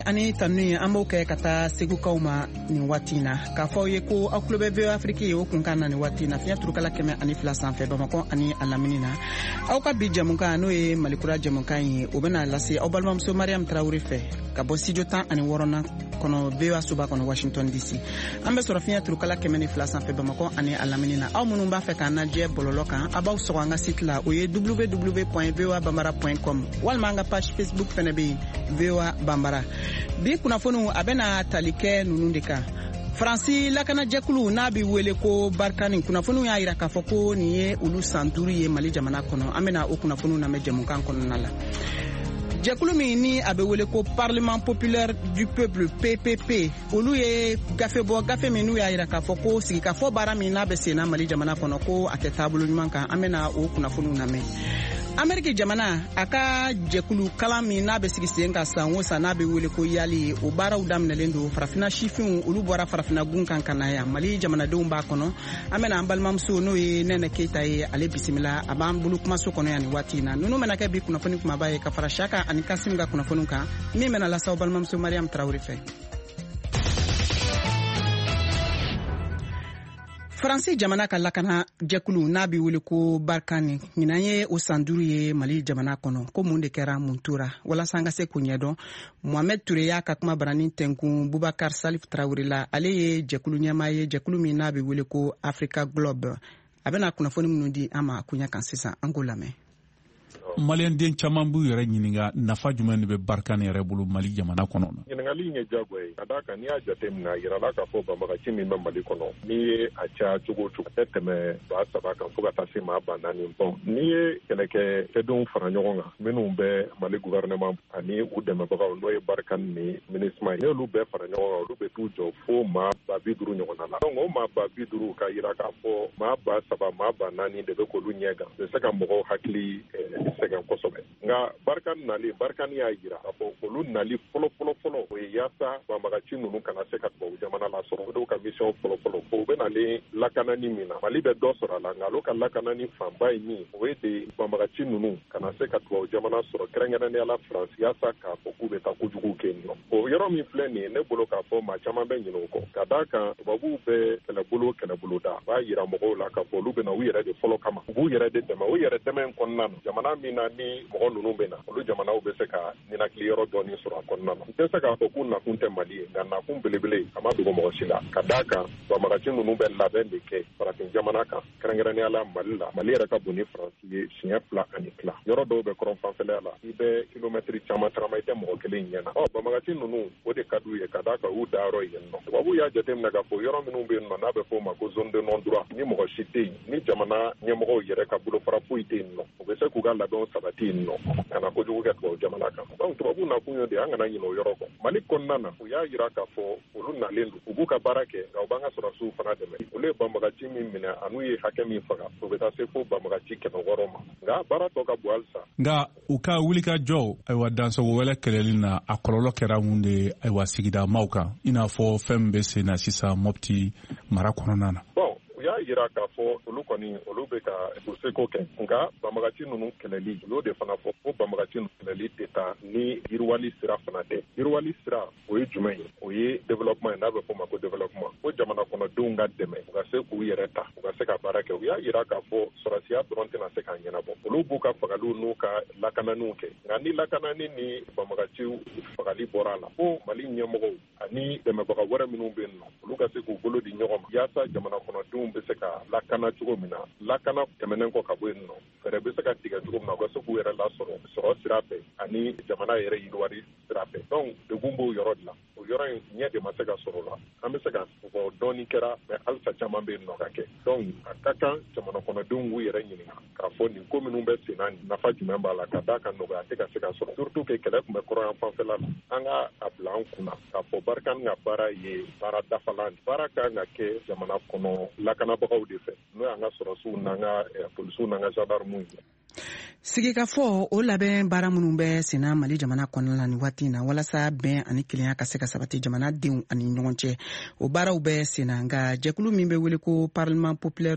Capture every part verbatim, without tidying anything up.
Ani tanu an b'o kɛ ka taa segukaw ma nin waati in na k'a fɔ ye ko aw tulo bɛ V O A Afrique ye o kunkan na nin waati in na fiɲɛ turukala kɛmɛ ani fila sanfɛ Bamakɔ ani a lamini na aw ka bi jamukan n'o ye Malikura jamukan ye o bɛna lase aw balimamuso Mariam Tarawele fɛ ka bɔ studio tan ani wɔɔrɔnan kɔnɔ V O A soba kɔnɔ Washington D C an bɛ sɔrɔ fiɲɛ turukala kɛmɛ ni fila sanfɛ Bamakɔ ani a lamini na aw minnu b'a fɛ k'an lajɛ bɔlɔlɔ kan a b'aw sɔgɔ an ka site la o ye w w w point v o a bambara point com walima an ka page Facebook fɛnɛ bɛ yen V O A Bambara. Bi kunnafoniw a bɛna tali kɛ ninnu de kan. Faransi lakanajɛkulu n'a bɛ wele ko Barkani kunnafoniw y'a jira k'a fɔ ko nin ye olu san duuru ye Mali jamana kɔnɔ an bɛna o kunnafoniw lamɛn jamukan kɔnɔna la. Jɛkulu min ni a bɛ wele ko Parlement Populaire du Peuple P P P olu ye gafe bɔ gafe min n'u y'a jira k'a fɔ ko sigikafɔ baara min n'a bɛ senna Mali jamana kɔnɔ ko a tɛ taabolo ɲuman kan an bɛna o kunnafoniw lamɛn. Ameriki jamana a ka jɛkulu kalan min n'a bɛ sigi sen ka san o san n'a bɛ wele ko yali o baaraw daminɛlen don farafina sifinw olu bɔra farafina gun kan ka na yan Mali jamanadenw b'a kɔnɔ an bɛna an balimamuso n'o ye Nɛnɛ Keyita ye ale bisimila a b'an bolo kumaso kɔnɔ yan nin waati in na ninnu bɛna kɛ bi kunnafoni kumaba ye ka fara Saka ani Kasim ka kunnafoniw kan min bɛna lasa aw balimamuso Mariam Tarawele fɛ. Faransi jamana ka lakana jɛkulu n'a bɛ wele ko Barkani ɲinan ye o san duuru ye Mali jamana kɔnɔ ko mun de kɛra mun tora walasa an ka se k'o ɲɛdɔn Mohamed Ture y'a ka kuma barani tɛnkun Boubacar Salif Tarawele la ale ye jɛkulu ɲɛmaa ye jɛkulu min n'a bɛ wele ko Africa Globe a bɛna kunnafoni minnu di an ma kunya kan sisan an k'o lamɛn. Maliyɛnden caman b'u yɛrɛ ɲininka nafa jumɛn de bɛ Barkani yɛrɛ bolo Mali jamana kɔnɔ. Ɲininkali in ye jago ye ka d'a kan n'i y'a jateminɛ a yirala k'a fɔ banbagaci min bɛ Mali kɔnɔ n'i ye a caya cogo o cogo a tɛ tɛmɛ ba saba kan fo ka taa se maa ba naani bɔn n'i ye kɛlɛkɛdenw fara ɲɔgɔn kan minnu bɛ Mali gouvernement ani u dɛmɛbagaw n'o ye Barkani ni MINUSMA ye n'olu bɛɛ fara ɲɔgɔn kan olu bɛ t'u jɔ fo maa ba bi duuru ɲɔgɔnna la donc o maa ba bi duuru ka yira k'a fɔ maa ba saba maa ba naani de bɛ k'olu ɲɛ kan bɛ se ka mɔgɔw hakili sɛgɛn kosɛbɛ nka Barkani nali Barkani y'a jira k'a fɔ olu nali fɔlɔ fɔlɔ fɔlɔ o ye yaasa banbagaci ninnu kana se ka tubabu jamana lasɔrɔ o de ka mission fɔlɔ fɔlɔ o bɛ nalen lakanani min na Mali bɛ dɔ sɔrɔ a la nka olu ka lakanani fanba ye min o ye de banbagaci ninnu kana se ka tubabu jamana sɔrɔ kɛrɛnkɛrɛnnenya la Faransi yaasa k'a fɔ k'u bɛ taa kojugu kɛ yen nɔ o yɔrɔ min filɛ nin ye ne bolo k'a fɔ maa caman bɛ ɲinɛ o kɔ ka d'a kan tubabuw bɛ kɛlɛbolo kɛlɛbolo da b'a jira mɔgɔw la k'a fɔ olu bɛ na u yɛrɛ de fɔlɔ kama u b'u yɛrɛ de dɛmɛ o yɛrɛ dɛmɛ in kɔnɔna na jamana min na ni mɔgɔ ninnu bɛ na olu jamanaw bɛ se ka ninakili yɔrɔ dɔɔni sɔrɔ a kɔnɔna na n tɛ se k'a fɔ k'u nakun tɛ Mali ye nka nakun belebele a ma dogo mɔgɔ si la ka d'a kan banbagaci ninnu bɛ labɛn de kɛ farafin jamana kan kɛrɛnkɛrɛnnenya la Mali la Mali yɛrɛ ka bon ni Faransi ye siɲɛ fila ani tila yɔrɔ dɔw bɛ kɔrɔn fanfɛla la i bɛ kilomɛtiri caman tagama i tɛ mɔgɔ kelen ɲɛna ɔ banbagaci ninnu o de ka d'u ye ka d'a kan u dayɔrɔ yen nɔ tubabuw y'a jateminɛ k'a fɔ yɔrɔ minnu bɛ yen nɔ n'a bɛ fɔ o ma ko zone de non droit ni mɔgɔ si tɛ yen ni jamana ɲɛmɔgɔw yɛrɛ ka bolofara foyi tɛ yen nɔ u bɛ se k'u ka labɛnw sabati yen nɔ kana kojugu kɛ tubabu jamana kan donc tubabu nakun ye de an kana ɲinɛ o yɔrɔ kɔ Mali kɔnɔna na u y'a jira k'a fɔ olu nalen don u b'u ka baara kɛ nka u b'an ka sɔrɔdasiw fana dɛmɛ olu ye banbagaci min minɛ an'u ye hakɛ min faga u bɛ taa se fo banbagaci kɛmɛ wɔɔrɔ ma nka baara tɔ ka bon halisa nka u ka wulikajɔw ayiwa dansago wɛlɛ kɛlɛli na a kɔlɔlɔ kɛra mun de ayiwa sigida maaw kan i n'a fɔ fɛn min bɛ sen na sisan Mopti mara kɔnɔna na u y'a jira k'a fɔ olu kɔni olu bɛ ka u seko kɛ nka banbagaci ninnu kɛlɛli olu de fana fɔ ko banbagaci ninnu kɛlɛli tɛ taa ni yiriwali sira fana tɛ yiriwali sira o ye jumɛn ye o ye développement ye n'a bɛ fɔ o ma ko développement ko jamana kɔnɔdenw ka dɛmɛ u ka se k'u yɛrɛ ta u ka se ka baara kɛ u y'a jira k'a fɔ sɔrɔsiya dɔrɔn tɛna se k'a ɲɛnabɔ olu b'u ka fagaliw n'u ka lakananiw kɛ nka ni lakanani ni banbagaciw fagali bɔra a la ko Mali ɲɛmɔgɔw ani dɛmɛbaga wɛrɛ minnu bɛ yen nɔ olu ka se k'u bolo di ɲɔgɔn ma yaasa jamana kɔnɔdenw bɛ se ka lakana cogo min na lakana tɛmɛnen kɔ ka bɔ yen nɔ fɛɛrɛ bɛ se ka tigɛ cogo min na u ka se k'u yɛrɛ lasɔrɔ sɔrɔ sira fɛ ani jamana yɛrɛ yiriwali sira fɛ donc degun b'o yɔrɔ de la o yɔrɔ in ɲɛ de ma se ka sɔrɔ o la an bɛ se ka fɔ dɔɔni kɛra mɛ halisa caman bɛ yen nɔ ka kɛ donc a ka kan jamana kɔnɔdenw k'u yɛrɛ ɲininka k'a fɔ nin ko minnu bɛ sen na nafa jumɛn b'a la ka d'a kan nɔgɔya tɛ ka se ka sɔrɔ surtout que kɛlɛ tun bɛ kɔrɔ yan fanfɛla la an ka a bila an kunna k'a fɔ Barkani ka baara ye baara dafalan baara kan ka kɛ jamana kɔnɔ lakanabagaw de fɛ n'o y'an ka sɔrɔsiw n'an ka polisiw n'an ka gendarmew ye. Sigikafɔ o labɛn baara minnu bɛ senna Mali jamana kɔnɔna la nin waati in na walasa bɛn ani kelenya ka se ka sabati jamanadenw ani ɲɔgɔn cɛ o baaraw bɛ senna nka jɛkulu min bɛ wele ko Parlement Populaire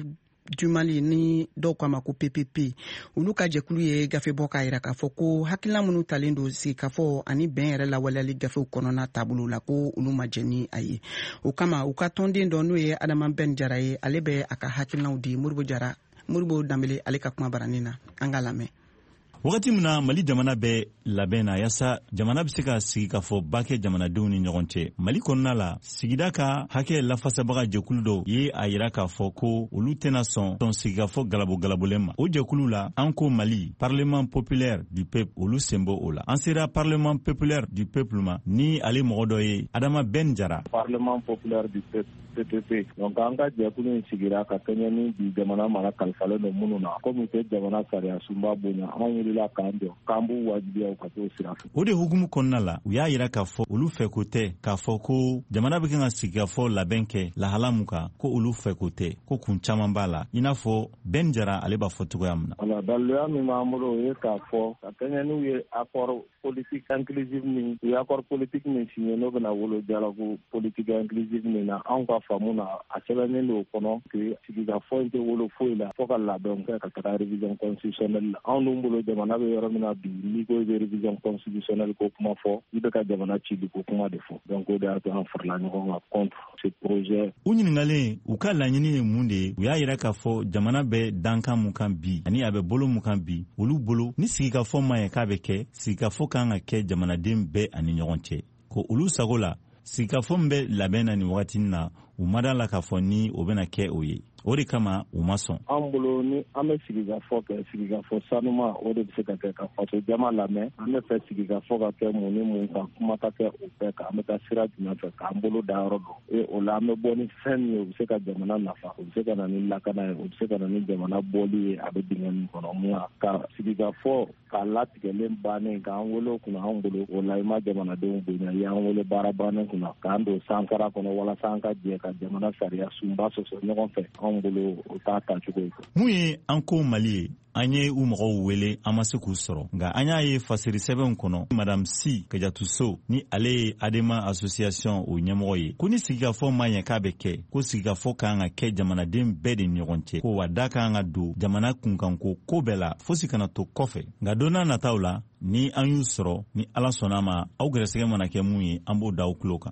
du Mali ni dɔw k'a ma ko P P P olu ka jɛkulu ye gafe bɔ k'a yira k'a fɔ ko hakilina minnu talen don sigikafɔ ani bɛn yɛrɛ lawaleyali gafew kɔnɔna taabolo la ko olu ma jɛ ni a ye o kama u ka tɔnden dɔ n'o ye Adama Ben Jara ye ale bɛ a ka hakilinaw di Moribo Jara Moribo Dambele ale ka kuma baranin na an ka lamɛn. Wagati min na Mali jamana bɛ labɛn na yasa jamana bɛ se ka sigi ka fɔ ba kɛ jamanadenw ni ɲɔgɔn cɛ. Mali kɔnɔna la sigida ka hakɛ lafasabaga jɛkulu dɔw ye a yira k'a fɔ ko olu tɛna sɔn tɔn sigikafɔ galabo galabolen ma. O jɛkulu la an ko Mali Parlement populaire du peuple olu sen bɔ o la. An sera Parlement populaire du peuple ma ni ale mɔgɔ dɔ ye Adama Ben Jara. Parlement populaire du peuple P P P. Donc an ka jɛkulu in sigira ka kɛɲɛ ni bi jamana mara kalifalen don minnu na komi tɛ jamana sariya sunba bonya an wulila k'an jɔ k'an b'u wajibiya ka t'o sira fɛ. O de hukumu kɔnɔna la u y'a yira k'a fɔ olu fɛ ko tɛ k'a fɔ ko jamana bɛ kan ka sigikafɔ labɛn kɛ lahala mun kan ko olu fɛ ko tɛ ko kun caman b'a la i n'a fɔ Ben Jara ale b'a fɔ cogoya min na. Voilà, daliluya min b'an bolo o ye k'a fɔ ka kɛɲɛ n'u ye accord politique inclusive min u ye accord politique min signé n'o bɛna wolo dialogue politique inclusive min na anw ka faamu na a sɛbɛnnen don o kɔnɔ que sigikafɔ in tɛ wolo foyi la fo ka labɛn kɛ ka taga révision constitutionnelle la anw dun bolo jamana bɛ yɔrɔ min na bi n'i ko i bɛ révision constitutionnelle ko kuma fɔ i bɛ ka jamana cili ko kuma de fɔ donc o de y'a to an farala ɲɔgɔn kan contre ce projet. U ɲininkalen u ka laɲini ye mun de ye u y'a yira k'a fɔ jamana bɛ dankan mun kan bi ani a bɛ bolo mun kan bi olu bolo ni sigikafɔ ma ɲɛ k'a bɛ kɛ sigikafɔ kan ka kɛ jamanaden bɛɛ ani ɲɔgɔn cɛ ko olu sago la sigikafɔ min bɛ labɛn na nin wagati na u ma d'a la k'a fɔ ni o bɛna kɛ o ye o de kama u ma sɔn. An bolo ni an bɛ sigikafɔ kɛ sigikafɔ sanuma o de bɛ se ka kɛ ka faso jama lamɛn an bɛ fɛ sigikafɔ ka kɛ mun ni mun kan kuma ka kɛ o bɛɛ kan an bɛ taa sira jumɛn fɛ k'an bolo da yɔrɔ dɔn e o la an bɛ bɔ ni fɛn min ye o bɛ se ka jamana nafa o bɛ se ka na ni lakana ye o bɛ se ka na ni jamana bɔli ye a bɛ dingɛ min kɔnɔ mun ka sigikafɔ k'a latigɛlen bannen k'an wele o kunna an bolo o la i ma jamanadenw bonya i y'an wele baara bannen kunna k'an don sankara kɔnɔ walasa an ka jɛ ka jamana sariya sunba sɔsɔ ɲɔgɔn fɛ anw bolo o t'a ta cogo ye. Mun ye an ko Mali ye an ye u mɔgɔw wele an ma se k'u sɔrɔ nka an y'a ye fasiri sɛbɛnw kɔnɔ Madame Si Kajatuso ni ale ye Adema Association o ɲɛmɔgɔ ye ko ni sigikafɔ ma ɲɛ k'a bɛ kɛ ko sigikafɔ kan ka kɛ jamanaden bɛɛ de ɲɔgɔn cɛ ko wa da kan ka don jamana kunkanko ko bɛɛ la fosi kana to kɔfɛ nka don n'a nataw la ni an y'u sɔrɔ ni Ala sɔnna ma aw gɛrɛsɛgɛ mana kɛ mun ye an b'o da aw tulo kan.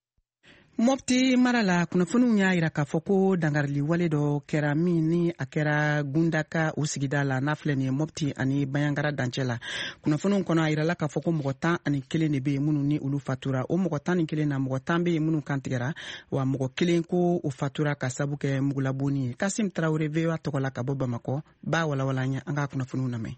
Mopti mara la kunnafoniw y'a yira k'a fɔ ko dangarili wale dɔ kɛra min ni a kɛra Gundaka o sigida la n'a filɛ nin ye Mopti ani Bayangara dancɛ la kunnafoniw kɔnɔ a yirala k'a fɔ ko mɔgɔ tan ani kelen de bɛ yen minnu ni olu fatura o mɔgɔ tan ni kelen na mɔgɔ tan bɛ yen minnu kantigɛra wa mɔgɔ kelen ko o fatura ka sabu kɛ mugulabonni ye. Kasim Traore V O A tɔgɔ la ka bɔ Bamakɔ b'a walawala an ye an ka kunnafoniw lamɛn.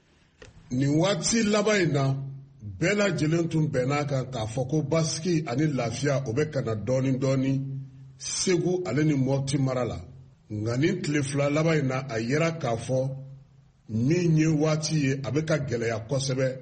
Nin waati laban in na bɛɛ lajɛlen tun bɛnna kan k'a fɔ ko basigi ani lafiya o bɛ kana dɔɔni dɔɔni Segu ale ni Mopti mara la nka nin tile fila laban in na a yera k'a fɔ min ye waati ye a bɛ ka gɛlɛya kosɛbɛ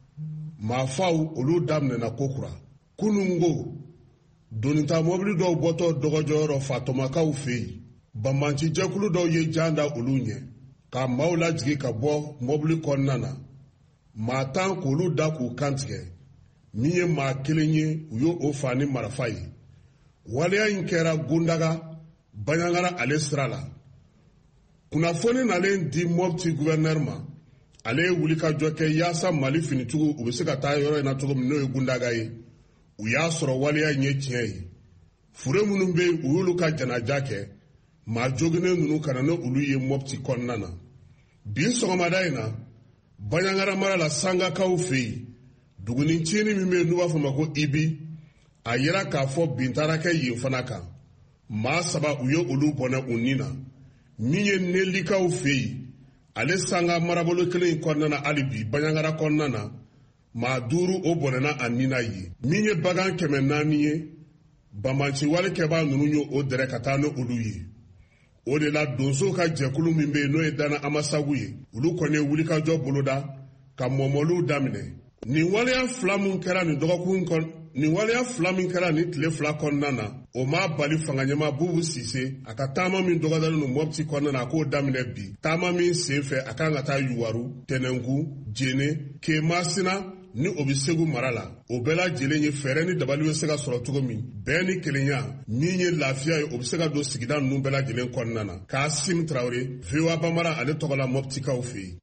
maafaw olu daminɛna ko kura kunungo donita mobili dɔw bɔtɔ dɔgɔjɔyɔrɔ Fatomakaw fɛ yen banbanci jɛkulu dɔw ye jan da olu ɲɛ ka maaw lajigi ka bɔ mobili kɔnɔna na maa tan k'olu da k'u kantigɛ min ye maa kelen ye u y'o fa ni marifa ye waleya in kɛra Gundaga Bayangara ale sira la kunnafoni nalen di Mopti gouverneur ma ale ye wulikajɔ kɛ yaasa Mali finitigiw u bɛ se ka taa yɔrɔ in na cogo min n'o ye Gundaga ye u y'a sɔrɔ waleya in ye tiɲɛ ye fure minnu bɛ yen u y'olu ka janaja kɛ maa joginen ninnu kana n'olu ye Mopti kɔnɔna na bi sɔgɔmada in na Bayangara mara la Sangakaw fɛ yen duguni tiɲɛni min bɛ yen n'u b'a fɔ ma ko Ibi a yera k'a fɔ bin taara kɛ yen fana kan maa saba u ye olu bɔnɛ u nin na min ye Nelikaw fɛ yen ale Sanga marabolo kelen in kɔnɔna na hali bi Bayangara kɔnɔna na maa duuru o bɔnɛna a nin na yen min ye bagan kɛmɛ naani ye banbanci walikɛbaa ninnu ye o dɛrɛ ka taa n'olu ye o de la donso ka jɛkulu min bɛ yen n'o ye Dana Amasagu ye olu kɔni ye wulikajɔ boloda ka mɔmɔliw daminɛ nin waleya fila min kɛra nin dɔgɔkun kɔnɔ nin waleya fila min kɛra nin tile fila kɔnɔna na o ma bali fanganyama Bubu Sise a ka taama min dɔgɔdalen no Mopti kɔnɔna na a k'o daminɛ bi taama min sen fɛ a kan ka taa Yuwaru Tɛnɛnku Jene Kemasina ni o bɛ Segu mara la o bɛɛ lajɛlen ye fɛɛrɛ ni dabali bɛ se ka sɔrɔ cogo min bɛɛ ni kelenya min ye lafiya ye o bɛ se ka don sigida ninnu bɛɛ lajɛlen kɔnɔna na. Kasim Traoré, V O A Bambara ale tɔgɔ la Moptikaw fɛ yen.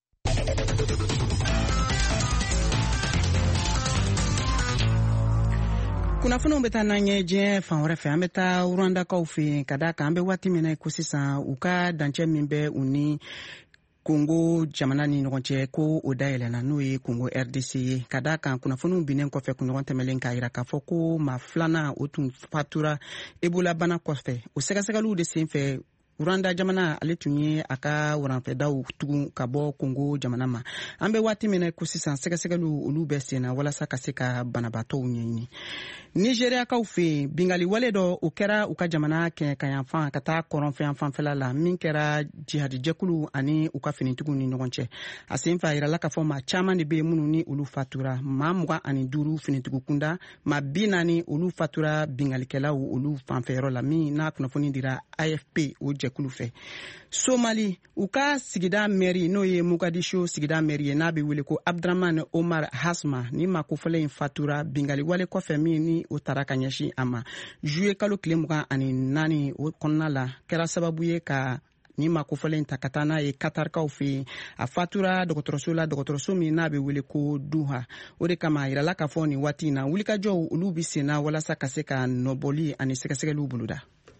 Kunnafoniw bɛ taa n'an ye diɲɛ fan wɛrɛ fɛ. An bɛ taa Rwandakaw fɛ yen ka d'a kan an bɛ waati min na ko sisan u ka dancɛ min bɛ u ni Congo jamana ni ɲɔgɔn cɛ ko o dayɛlɛnna n'o ye Congo R D C ye. Ka d'a kan kunnafoniw binnen kɔfɛ kunɲɔgɔn tɛmɛlen k'a jira k'a fɔ ko maa filanan o tun fatura Ebola bana kɔfɛ. O sɛgɛsɛgɛliw de senfɛ Rwanda jamana ale tun ye a ka waranfɛdaw tugun ka bɔ Congo jamana ma. An bɛ waati min na ko sisan sɛgɛsɛgɛliw olu bɛ sen na walasa ka se ka banabaatɔw ɲɛɲini. Nigeriakaw fɛ yen bingali wale dɔ o kɛra u ka jamana kɛɲɛkanyanfan ka taa kɔrɔnfɛn fanfɛla la min kɛra jihadijɛkulu ani u ka finitigiw ni ɲɔgɔn cɛ. A sen fɛ a yirala k'a fɔ maa caman de bɛ yen minnu ni olu fatura. Maa mugan ani duuru finitigiw kunda maa bi naani olu fatura bingalikɛlaw olu fanfɛyɔrɔ la min n'a kunnafoni dira A F P o jɛkulu fɛ. Somali u ka sigida mɛri n'o ye Mogadishu sigida mɛri ye n'a bɛ wele ko Abdraman Omar Hasma ni maa kofɔlen fatura bingali wale kɔfɛ min ni o taara ka ɲɛsin a ma. Juillet kalo tile mugan ani naani o kɔnɔna la kɛra sababu ye ka ni maa kofɔlen ta ka taa n'a ye Katarikaw fɛ yen. A fatura dɔgɔtɔrɔso la dɔgɔtɔrɔso min n'a bɛ wele ko Duha. O de kama a yirala k'a fɔ nin waati in na wulikajɔw olu bɛ sen na walasa ka se ka nɔbɔli ani sɛgɛsɛgɛliw boloda.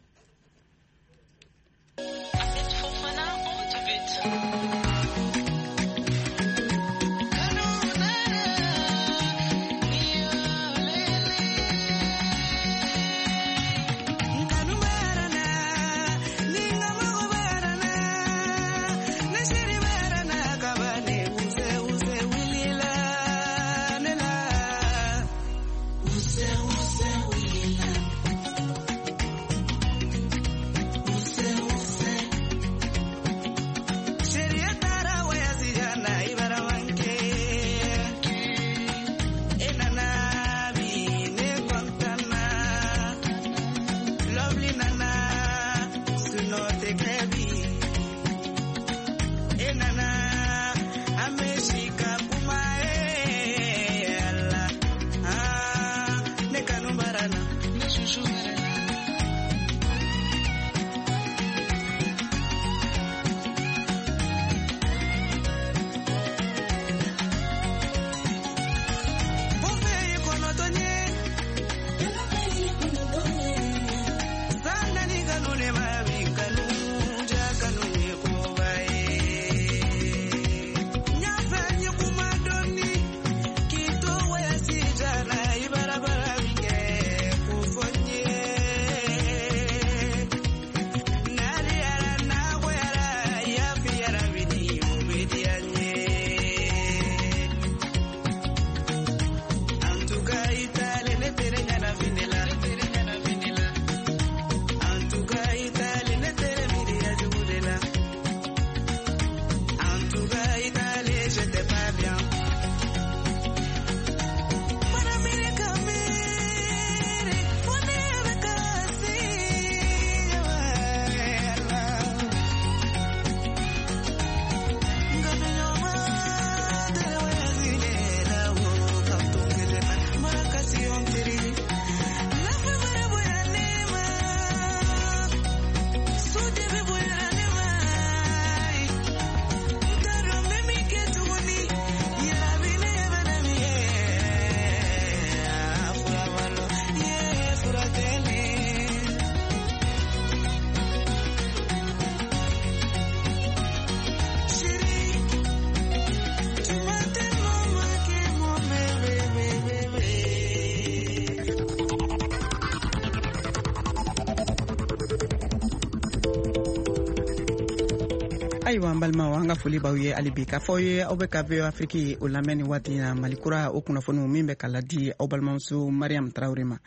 Ayiwa an balimaw an ka foli b'aw ye hali bi k'a fɔ aw ye aw bɛ ka V O A Afrique o lamɛn ni waati in na Malikura o kunnafoniw min bɛ ka ladi aw balimamuso Mariam Traoré ma.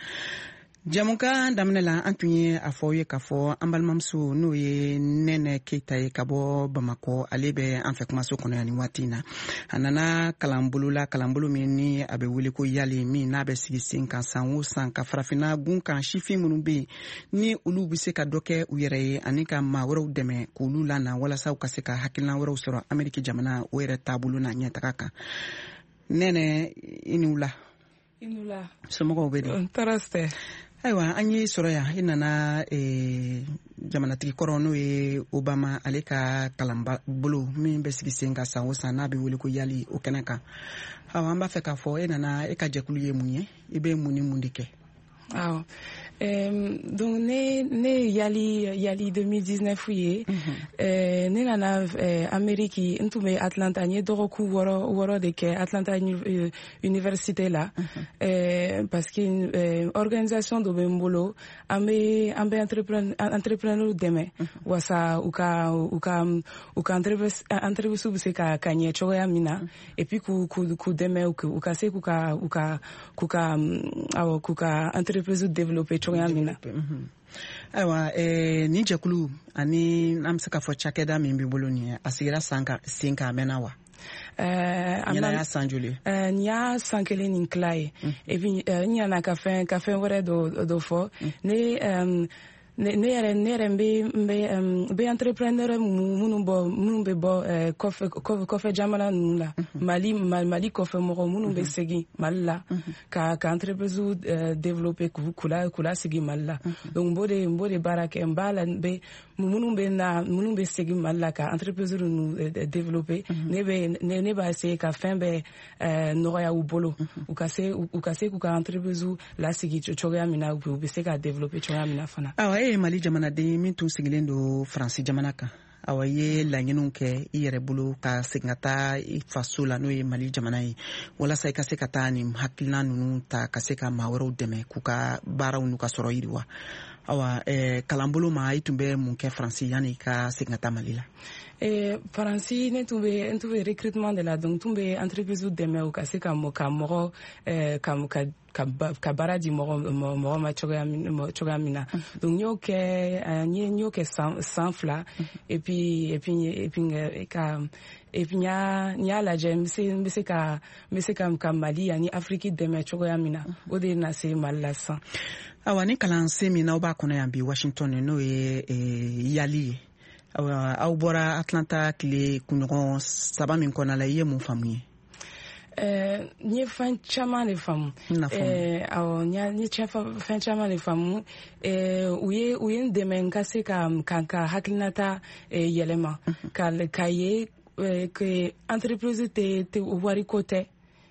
Jamukan daminɛ la an tun ye a fɔ aw ye k'a fɔ an balimamuso n'o ye Nɛnɛ Keyita ye ka bɔ Bamakɔ ale bɛ an fɛ kumaso kɔnɔ yan ni waati in na. A nana kalanbolo la kalanbolo min ni a bɛ wele ko Yali min n'a bɛ sigi sen kan san o san ka farafinna gun kan sifin minnu bɛ yen ni olu bɛ se ka dɔ kɛ u yɛrɛ ye ani ka maa wɛrɛw dɛmɛ k'olu lana walasa u ka se ka hakilina wɛrɛw sɔrɔ Ameriki jamana o yɛrɛ taabolo n'a ɲɛtaga kan. nene i ni wula i ni wula somɔgɔw bɛ di tɔɔrɔ tɛ ayiwa an y'i sɔrɔ yan i nana eh, jamanatigi kɔrɔ n'o ye Obama ale ka kalanbolo min bɛ sigi sen ka san o san n'a bɛ wele ko yali o kɛnɛ kan awa an b'a fɛ k'a fɔ e nana e ka jɛkulu ye mun ye i bɛ mun ni mun de kɛ awɔ Um, donc ne ne yali yali deux mille dix-neuf ye mm -hmm. uh, ne nana uh, Ameriki n tun bɛ Atlanta n ye dɔgɔkun wɔɔrɔ wɔɔrɔ de kɛ Atlanta uh, université la mm -hmm. uh, parce que uh, organisation dɔ bɛ n bolo an bɛ an bɛ entrepreneur entrepreneur dɛmɛ mm -hmm. wasa u ka u ka u ka entreprise entreprise bɛ se ka ka ɲɛ cogoya min na mm -hmm. et puis k'u k'u k'u dɛmɛ u ka se k'u ka u ka k'u ka awɔ k'u ka entreprise développer cogoya min na. Ayiwa eh, ni jɛkulu ani an bɛ se ka fɔ cakɛda min b'i bolo nin ye a sigira sen kan a mɛnna wa? Ɲɛna y'a san joli? N y'a san kelen ni tila ye et puis n ɲana ka fɛn ka fɛn wɛrɛ dɔ fɔ ne ne yɛrɛ ne yɛrɛ n bɛ n bɛ n bɛ entrepreneur minnu bɔ minnu bɛ bɔ kɔfɛ kɔfɛ jamana ninnu la Mali Mali kɔfɛ mɔgɔ minnu bɛ segin Mali la ka ka entreprise développer k'u la k'u la sigi Mali la donc n b'o de n b'o de baara kɛ n b'a la n bɛ minnu bɛ na minnu bɛ segin Mali la ka entreprise ninnu développer ne bɛ ne ne b'a essayer ka fɛn bɛɛ nɔgɔya u bolo u ka se u ka se k'u ka entreprise lasigi cogoya min na u bɛ se ka développer cogoya min na fana. E ye Mali jamanaden min tun sigilen don Faransi jamana kan awa ye laɲiniw kɛ i yɛrɛ bolo ka segin ka taa i faso la n'o ye Mali jamana ye walasa i ka se ka taa nin hakilina ninnu ta ka se ka maa wɛrɛw dɛmɛ k'u ka baaraw n'u ka sɔrɔ yiriwa awa eh, kalanbolo ma i tun bɛ mun kɛ Faransi yanni i ka segin ka taa Mali la? Eh, Faransi ne tun bɛ n tun bɛ recrutement de la donc tun bɛ entreprise dɛmɛ u ka se ka ka mɔgɔ eh, ka ka ka baara di mɔgɔ mɔgɔ ma cogoya min na donc n y'o kɛ n y'o kɛ san fila et puis et puis et puis ka et puis n y'a lajɛ n bɛ se n bɛ se ka n bɛ se ka ka Mali ani Afrique dɛmɛ cogoya min na o de na se Mali la sisan. Awa ni kalansen min n'aw b'a kɔnɔ yan bi Washington n'o ye yali ye aw bɔra Atlanta tile kunɲɔgɔn saba min kɔnɔna la i ye mun faamu ye? n ye fɛn caman de faamu awɔ n ye fɛn caman de faamu u ye u ye n dɛmɛ n ka se ka ka hakilinata yɛlɛma ka ye que entreprise tɛ tɛ wariko tɛ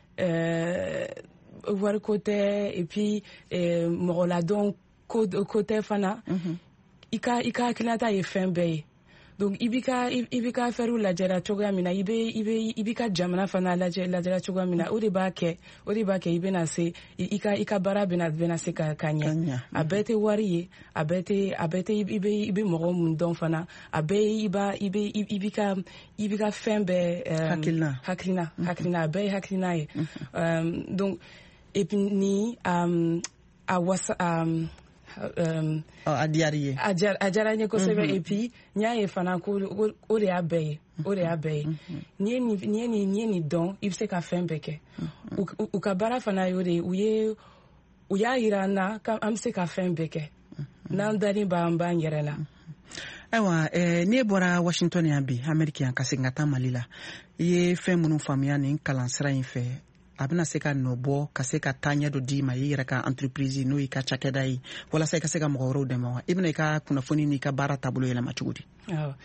wariko tɛ et puis mɔgɔ ladɔn ko tɛ fana i ka i ka hakilinata ye fɛn bɛɛ ye donc i b'i ka i b'i ka affaire lajɛra cogoya min na i bɛ i bɛ i b'i ka jamana fana lajɛ lajɛra cogoya min na o de b'a kɛ o de b'a kɛ i bɛna se i ka i ka baara bɛna bɛna se ka ka ɲɛ a bɛɛ tɛ wari ye a bɛɛ tɛ a bɛɛ tɛ i bɛ i bɛ mɔgɔ mun dɔn fana a bɛɛ i b'a i bɛ i b'i ka i b'i ka fɛn bɛɛ hakilina hakilina hakilina a bɛɛ ye hakilina ye donc et puis ni a wasa Um, oh, a diyara i ye a diyara n ye kosɛbɛ et puis n y'a ye fana ko o de y'a bɛɛ ye o de y'a bɛɛ ye n'i ye nin dɔn i bɛ se ka fɛn bɛɛ kɛ u ka baara fana ye o de ye u ye u y'a yira an na an bɛ se ka fɛn bɛɛ kɛ n'an dalen b'an b'an yɛrɛ la. Ayiwa n'e bɔra Washington yan bi Ameriki yan ka segin ka taa Mali la i ye fɛn minnu faamuya nin kalansira in fɛ a bɛna se ka nɔ bɔ ka se ka taaɲɛ dɔ d'i ma i yɛrɛ ka entreprise n'o y'i ka cakɛda ye walasa i ka se ka mɔgɔ wɛrɛw dɛmɛ wa i bɛna i ka kunnafoni n'i ka baara taabolo yɛlɛma cogo di? Awɔ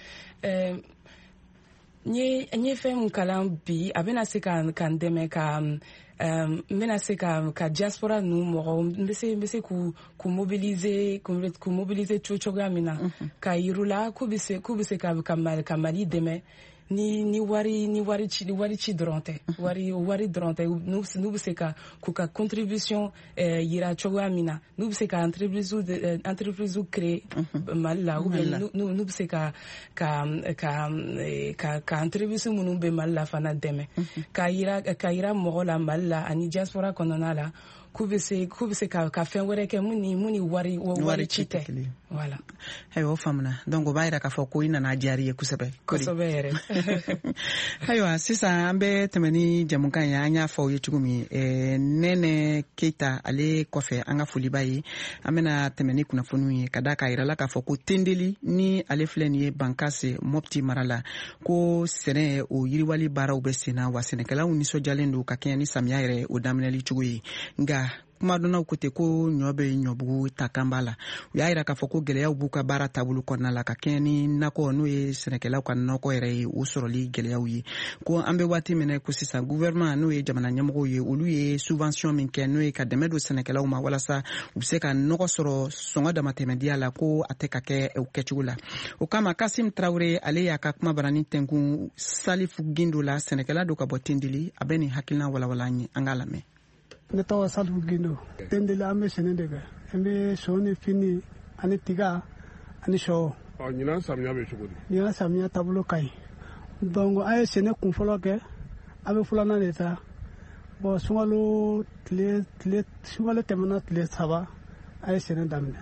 n ye fɛn min kalan bi a bɛna se ka n dɛmɛ ka n bɛna se ka ka diaspora ninnu mɔgɔw n bɛ se n bɛ se k'u k'u mobiliser k'u mobiliser cogoya min na ka yir'u la k'u bɛ se k'u bɛ se ka ka Mali dɛmɛ ni ni wari ni wari ci ni wari ci dɔrɔn tɛ wari wari dɔrɔn tɛ n'u n'u bɛ se ka k'u ka contribution yira cogoya min na n'u bɛ se ka entreprise entreprise créer Mali la ou bien n'u bɛ se ka ka ka ka ka entreprise minnu bɛ Mali la fana dɛmɛ ka yira ka yira mɔgɔ la Mali la ani diaspora kɔnɔna la k'u bɛ se k'u bɛ se ka ka fɛn wɛrɛ kɛ mun ni mun ni wari wari ci tɛ voilà. Ayiwa o faamuna donc o b'a yira k'a fɔ ko i nana diyara i ye kosɛbɛ kosɛbɛ yɛrɛ. Ayiwa sisan an bɛ tɛmɛ ni jamukan ye an y'a fɔ aw ye cogo min Nɛnɛ Keyita ale kɔfɛ an ka foliba ye an bɛna tɛmɛ ni kunnafoniw ye ka da k'a yira la k'a fɔ ko Tendeli ni ale filɛ nin ye Bankase Mopti mara la ko sɛnɛ o yiriwali baaraw bɛ sen na wa sɛnɛkɛlaw nisɔndiyalen don ka kɛɲɛ ni samiya yɛrɛ o daminɛli cogo ye nka kuma dɔnnaw ko ten ko ɲɔ bɛ ɲɔbugu ta kan b'a la u y'a yira k'a fɔ ko gɛlɛyaw b'u ka baara taabolo kɔnɔna la ka kɛɲɛ ni nakɔ n'o ye sɛnɛkɛlaw ka nɔgɔ yɛrɛ ye o sɔrɔli gɛlɛyaw ye ko an bɛ waati min ko sisan gouvernement n'o ye jamana ɲɛmɔgɔw ye olu ye subvention min kɛ n'o ye ka dɛmɛ don sɛnɛkɛlaw ma walasa u bɛ se ka nɔgɔ sɔrɔ sɔngɔ damatɛmɛdiya la ko a tɛ ka kɛ o kɛcogo la o kama Kasim Traore ale y'a ka kuma barani tɛnkun Salifu Gindo la sɛnɛkɛla dɔ ka bɔ Tendeli a bɛ nin hakilina walawala an ye an k'a lamɛn. Ne tɔgɔ Salifu Gindo Tendeli an bɛ sɛnɛ de kɛ an bɛ sɔ ni fini ani tiga ani sɔ. Ɔ ɲinan samiya bɛ cogo di? Ɲinan samiya taabolo ka ɲi donc an ye sɛnɛ kun fɔlɔ kɛ an bɛ filanan de ta bon sunkalo tile tile sunkalo tɛmɛna tile saba an ye sɛnɛ daminɛ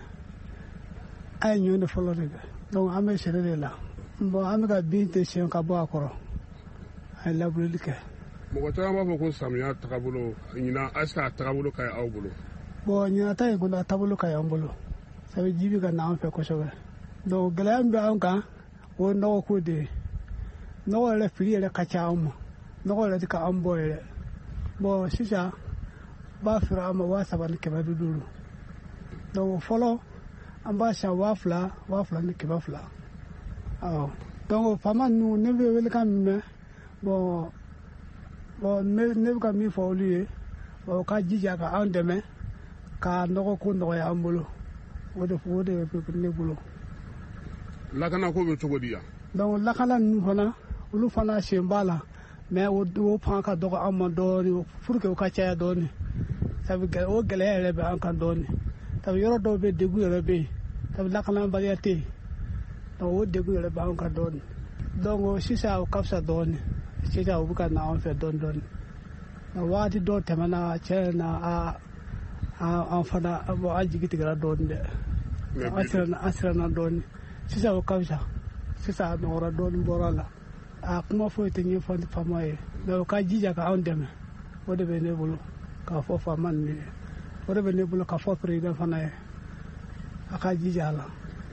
an ye ɲɔ de fɔlɔ de kɛ donc an bɛ sɛnɛ de la bon an bɛ ka bin tɛ siɲɛ ka bɔ a kɔrɔ an ye labureli kɛ. Mɔgɔ caman b'a fɔ ko samiya tagabolo ɲinan est-ce que a tagabolo ka ɲi aw bolo? Bon ɲinan ta in kɔni a taabolo ka ɲi an bolo sabu ji bɛ ka na an fɛ kosɛbɛ donc gɛlɛya min bɛ an kan o ye nɔgɔ ko de ye nɔgɔ yɛrɛ fili yɛrɛ ka ca an ma nɔgɔ yɛrɛ tɛ ka an bɔ yɛrɛ bon sisan b'a feere an ma waa saba ni kɛmɛ duuru donc fɔlɔ an b'a san waa fila waa fila ni kɛmɛ fila awɔ donc faama ninnu ne bɛ welekan min mɛn bon bon ne ne bɛ ka min fɔ olu ye bon ka jija ka an dɛmɛ ka nɔgɔ ko nɔgɔya an bolo o de o de bɛ ne bolo. Lakana ko bɛ cogo di yan? Donc lakana ninnu fana olu fana sen b'a la mais o o fanga ka dɔgɔ an ma dɔɔni pour que o ka caya dɔɔni sabu o gɛlɛya yɛrɛ bɛ an kan dɔɔni sabu yɔrɔ dɔw bɛ degun yɛrɛ bɛ yen sabu lakanabaliya tɛ yen donc o degun yɛrɛ bɛ an kan dɔɔni donc sisan o ka fisa dɔɔni sisan o bɛ ka na an fɛ dɔɔni dɔɔni wagati dɔw tɛmɛna tiɲɛ na a an fana an jigi tigɛra dɔɔni dɛ an siranna an siranna dɔɔni sisan o ka fisa sisan a nɔgɔra dɔɔni bɔra la a kuma foyi tɛ ɲɛfɔ faama ye mais o ka jija ka an dɛmɛ o de bɛ ne bolo k'a fɔ faama ninnu ye o de bɛ ne bolo k'a fɔ président fana ye a ka jija a la.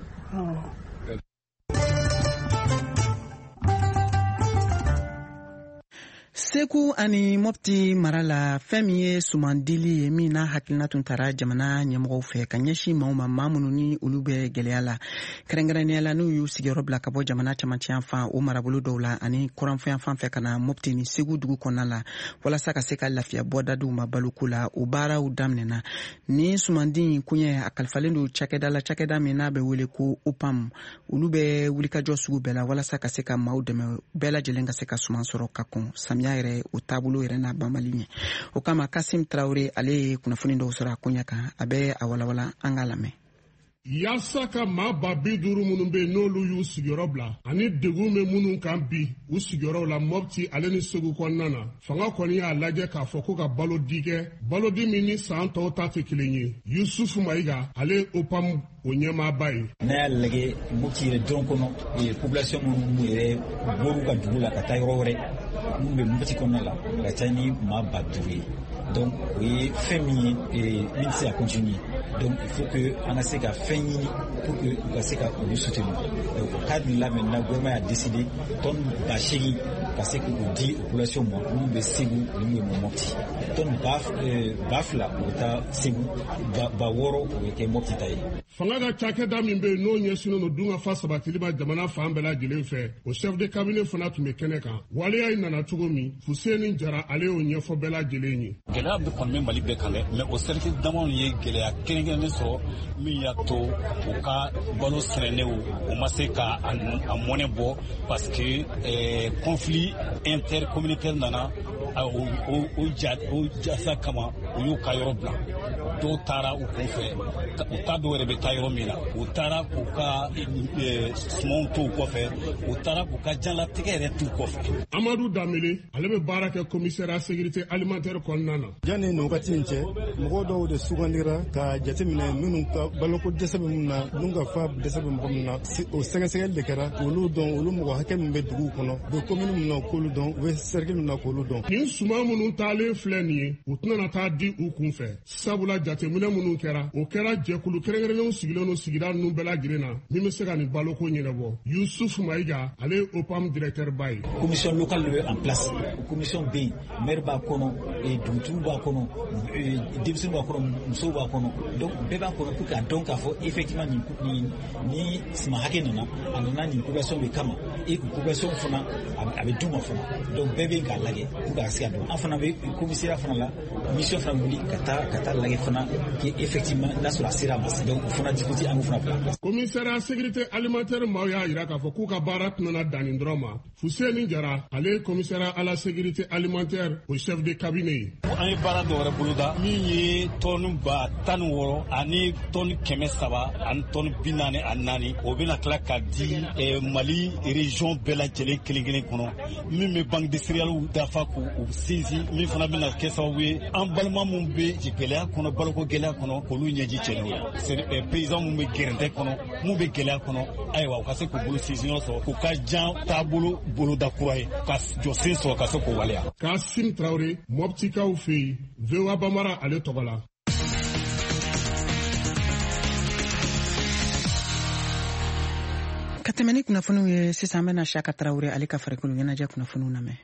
Segu ani Mopti mara la fɛn min ye sumandili ye min n'a hakilina tun taara jamana ɲɛmɔgɔw fɛ ka ɲɛsin maaw ma maa minnu ni olu bɛ gɛlɛya la kɛrɛnkɛrɛnnenya la n'u y'u sigiyɔrɔ bila ka bɔ jamana camancɛ fan o marabolo dɔw la ani kɔrɔnfɛn fan fɛ ka na Mopti ni Segu dugu kɔnɔna la walasa ka se ka lafiya bɔdadiw ma baloko la o baaraw daminɛna ni sumandi kuɲɛ a kalifalen don cakɛda la cakɛda min n'a bɛ wele ko O P A M olu bɛ wulikajɔ sugu bɛɛ la walasa ka se ka maaw dɛmɛ bɛɛ lajɛlen ka se ka suman sɔrɔ ka kɔn samiya yɛrɛ o taabolo yɛrɛ n'a banbali ɲɛ o kama Kasim Traore ale ye kunnafoni dɔw sɔrɔ a koɲɛ kan a bɛ a walawala an ka lamɛn. Yaasa ka maa ba bi duuru minnu bɛ yen n'olu y'u sigiyɔrɔ bila ani degun bɛ minnu kan bi u sigiyɔrɔw la Mopti ale ni Segu kɔnɔna na fanga kɔni y'a lajɛ k'a fɔ ko ka balo di kɛ balo di min ni san tɔw ta tɛ kelen ye Yusufu Mayiga ale O P A M o ɲɛmaaba ye. N'a y'a lajɛ Mopti yɛrɛ dɔrɔn kɔnɔ population minnu yɛrɛ bɔr'u ka dugu la ka taa yɔrɔ wɛrɛ minnu bɛ Mopti kɔnɔna la ka ca ni maa ba duuru ye donc o ye fɛn min ye min tɛ se ka continuer donc il faut que an ka se ka fɛn ɲini pour que u ka se ka olu soutenir donc o cadre la maintenant gouvernement y'a décidé tonne ba seegin ka se k'o di population ma minnu bɛ Segu ni minnu bɛ Mopti tonne ba ba fila o bɛ taa Segu ba wɔɔrɔ o bɛ kɛ Mopti ta ye. Fanga ka cakɛda min bɛ yen n'o ɲɛsinnen don dunkafa sabatili ma jamana fan bɛɛ lajɛlen fɛ o chef de cabinet fana tun bɛ kɛnɛ kan waleya in nana cogo min Fuseni Jara ale y'o ɲɛfɔ bɛɛ lajɛlen ye. Gɛlɛya bɛ kɔni bɛ Mali bɛɛ kan dɛ mais o seliki damaw ye gɛlɛya kɛrɛnkɛrɛnnen sɔrɔ min y'a to u ka balo sɛnɛnenw u ma se ka a mɔnɛ bɔ parce que conflit intercommunautaire nana o jasa kama u y'u ka yɔrɔ bila dɔw taara u kun fɛ u ta dɔw yɛrɛ bɛ taa yɔrɔ min na u taara k'u ka sumanw to u kɔfɛ u taara k'u ka janlatigɛ yɛrɛ t'u kɔfɛ. Amadu Damele ale bɛ baara kɛ commissariat sécurité alimentaire kɔnɔna na. Yanni nin wagati in cɛ mɔgɔw dɔw de sugandira ka jateminɛ minnu ka baloko dɛsɛ bɛ minnu na minnu ka fa dɛsɛ bɛ mɔgɔ minnu na o sɛgɛsɛgɛli de kɛra k'olu dɔn olu mɔgɔ hakɛ min bɛ duguw kɔnɔ u bɛ commune min na k'olu dɔn u bɛ cercle min na k'olu dɔn. Nin suman minnu taalen filɛ nin ye u tɛna taa di u kun fɛ sabula jateminɛ minnu kɛra o kɛra jɛkulu kɛrɛnkɛrɛnnenw sigilen don sigida ninnu bɛɛ lajɛlen na min bɛ se ka nin baloko ɲɛnabɔ. Yusuf Mayiga ale ye O P A M directeur ba ye. Commission locale bɛ en place commission bɛ yen maire b'a kɔnɔ dugutigiw b'a kɔnɔ denmisɛnninw b'a kɔnɔ musow b'a kɔnɔ donc bɛɛ b'a kɔnɔ pour k'a dɔn k'a fɔ effectivement nin nin ni suma hakɛ nana a nana nin population de kama et population fana a bɛ d'u ma fana donc bɛɛ bɛ k'a lajɛ pour k'a se ka dɔn an fana bɛ commissariat fana la mission fana wuli ka taa ka taa lajɛ fana que effectivement n'a sɔrɔ a sera a ma donc o fana discuter an k'o fana bila place. Commissariat sécurité alimentaire maaw y'a jira k'a fɔ k'u ka baara tɛna dan nin dɔrɔn ma. Fuseni Jara ale ye commissariat à la sécurité alimentaire au chef de cabinet ye. An ye baara dɔ wɛrɛ boloda min ye tɔni ba tan ni wɔɔrɔ ani tɔni kɛmɛ saba ani tɔni bi naani ani naani o bɛna tila ka di Mali région bɛɛ lajɛlen kelen kelen kɔnɔ min bɛ banque de céréales dafa k'u sinsin min fana bɛna kɛ sababu ye an balima minnu bɛ gɛlɛya kɔnɔ baloko gɛlɛya kɔnɔ k'olu ɲɛji cɛ n'o ye paysan minnu bɛ gɛrɛntɛ kɔnɔ minnu bɛ gɛlɛya kɔnɔ ayiwa u ka se k'u bolo sinsin sɔrɔ k'u ka jan taabolo boloda kura ye ka jɔ sen sɔrɔ ka se k'o waleya. Kasim Traoré Moptikaw fɛ yen V O A Bamara ale tɔgɔ la. Ka tɛmɛ ni kunnafoniw ye sisan an bɛna Saka Traoré ale ka farikolo ɲɛnajɛ kunnafoniw lamɛn.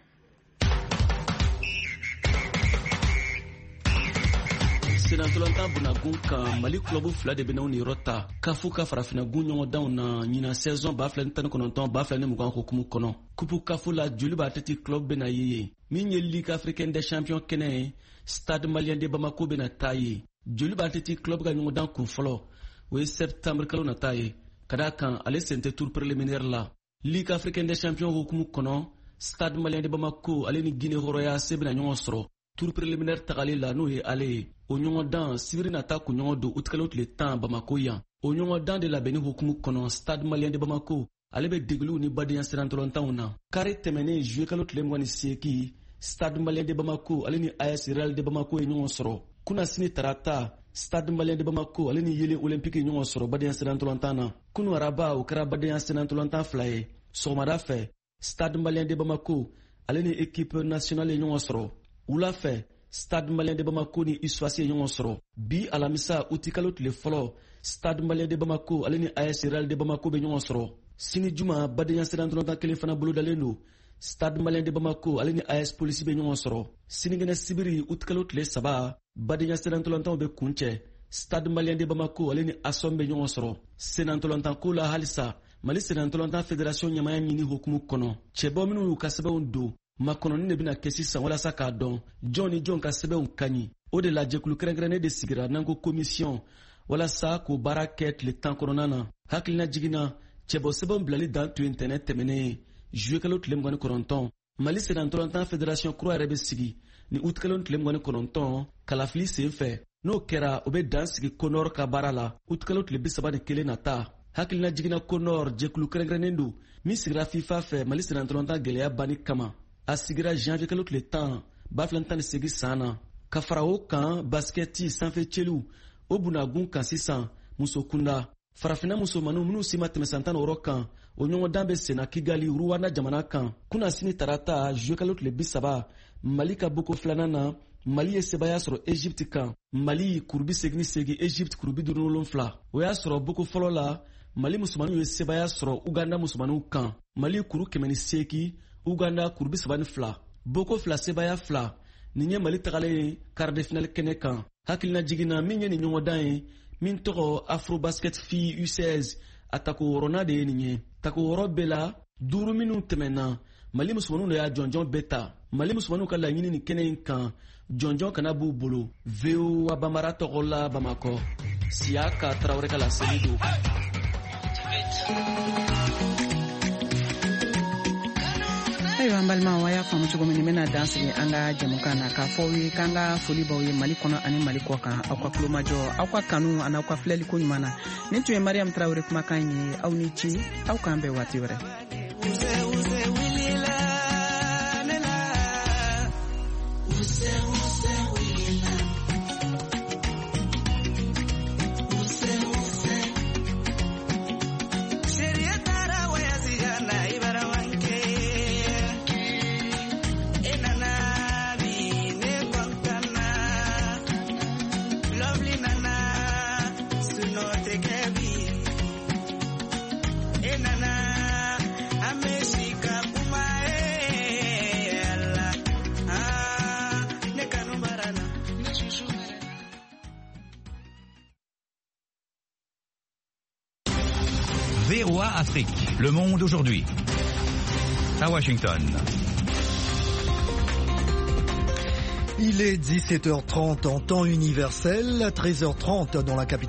Senatolanta Bunagun kan Mali club fila de bɛna ni yɔrɔ ta kafu ka farafinagun ɲɔgɔndanw na ɲina saison ba fila ni tan ni kɔnɔntɔn ba fila ni mugan hukumu kɔnɔ kupu kafu la Joliba Athletic Club bɛna ye ye min ye Ligue africaine des champions kɛnɛ ye Stade Malien de Bamako bɛna taa ye Joliba Athletic Club ka ɲɔgɔndan kun fɔlɔ o ye septembre kalo na taa ye ka d'a kan ale sen tɛ tour préliminaire la Ligue africaine des champions hukumu kɔnɔ Stade Malien de Bamako ale ni Guinée hɔrɔnya se bɛna ɲɔgɔn sɔrɔ tour préliminaire tagali la n'o ye ale ye o ɲɔgɔndan sibiri nata kun ɲɔgɔn don utikalo tile tan Bamako yan o ɲɔgɔndan de labɛnni hukumu kɔnɔ Stade Malien de Bamako ale bɛ degeliw ni badenya sirantɔlɔntanw na kari tɛmɛnen juillet kalo tile mugan ni seegin Stade Malien de Bamako ale ni A S Real de Bamako ye ɲɔgɔn sɔrɔ kuna sini tarata Stade Malien de Bamako ale ni Yele Olympique ye ɲɔgɔn sɔrɔ badenya sirantɔlɔntan na kunu araba o kɛra badenya sirantɔlɔntan fila ye sɔgɔmada fɛ Stade Malien de Bamako ale ni équipe nationale ye ɲɔgɔn sɔrɔ wula fɛ Stade Malien de Bamako ni Issoisi ye ɲɔgɔn sɔrɔ bi alamisa utikalo tile fɔlɔ Stade Malien de Bamako ale ni A S Real de Bamako bɛ ɲɔgɔn sɔrɔ sini juma badenya sirantɔlɔntan kelen fana bolodalen don Stade Malien de Bamako ale ni A S Police bɛ ɲɔgɔn sɔrɔ sinikɛnɛ sibiri utikalo tile saba badenya sirantɔlɔntanw bɛ kuncɛ Stade Malien de Bamako ale ni Asom bɛ ɲɔgɔn sɔrɔ senantɔlɔntanko la halisa Mali senantɔlɔntan fédération ɲamaya ɲini hukumu kɔnɔ cɛbɔ minnu y'u ka sɛbɛnw don makɔnɔni de bɛna kɛ sisan walasa k'a dɔn jɔn ni jɔn ka sɛbɛnw ka ɲi o de la jɛkulu kɛrɛnkɛrɛnnen de sigira n'an ko commission walasa k'o baara kɛ tile tan kɔnɔna na hakilina jiginna cɛbɔ sɛbɛnw bilali dan tun ye ntɛnɛ tɛmɛnen ye juillet kalo tile mugan ni kɔnɔntɔn Mali senantɔlɔntan fédération kura yɛrɛ bɛ sigi ni août kalo tile mugan ni kɔnɔntɔn kalafili sen fɛ n'o kɛra o bɛ dan sigi Konor ka baara la août kalo tile bi saba ni kelen nata hakilina jiginna Konor jɛkulu kɛrɛnkɛrɛnnen don min sigira FIFA fɛ Mali senantɔlɔntan gɛlɛya banni kama a sigira janvier kalo tile tan ba fila tan ni seegin san na ka fara o kan basketi sanfɛ cɛliw o Bunagun kan sisan muso kunda farafina musomanninw minnu si ma tɛmɛ san tan ni wɔɔrɔ kan o ɲɔgɔndan bɛ senna Kigali Rwanda jamana kan kuna sini tarata juillet kalo tile bi saba Mali ka boko filanan na Mali ye sebaya sɔrɔ Egypte kan Mali kuru bi segin ni segin Egypte kuru bi duuru ni wolonwula o y'a sɔrɔ boko fɔlɔ la Mali musomanninw ye sebaya sɔrɔ Uganda musomanninw kan Mali kuru kɛmɛ ni seegin Uganda kuru bi saba ni fila boko fila sebaya fila nin ye Mali tagalen quart de finale kɛnɛ kan hakilina jiginna min ye nin ɲɔgɔndan ye min tɔgɔ Afrobasket Filles U seize a tako wɔɔrɔnan de ye nin ye tako wɔɔrɔ bɛɛ la duuru minnu tɛmɛna Mali musomanninw de y'a jɔnjɔn bɛɛ ta Mali musomanninw ka laɲini nin kɛnɛ in kan jɔnjɔn kana b'u bolo V O A Bamara tɔgɔ la Bamakɔ Siyaka Traoré ka laseli don. ayiwa an balima wa y'a faamu cogo min bɛna dan sigi an ka jamukan na k'a fɔ aw ye k'an ka foli b'aw ye mali kɔnɔ ani mali kɔ kan aw ka tulomajɔ aw ka kanu ani aw ka filɛli ko ɲuman na nin tun ye mariam tarawele kumakan ye aw ni ci aw k'an bɛn waati wɛrɛ. V O A Afrique, le monde aujourd'hui. À Washington. Il est dix-sept heures trente en temps universel, treize heures trente dans la capitale.